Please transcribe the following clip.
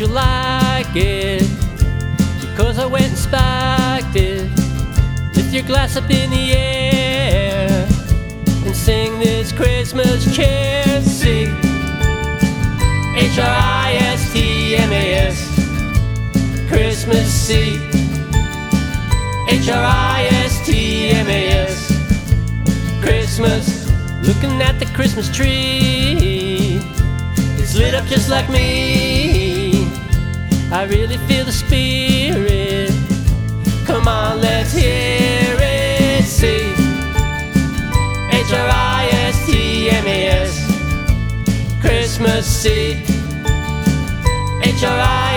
you like it, because I went and spiked it. Lift your glass up in the air and sing this Christmas cheer. See, Christmas, Christmas, see, Christmas, Christmas. Looking at the Christmas tree, it's lit up just like me. I really feel the spirit. Come on, let's hear it. See, Christmas, see,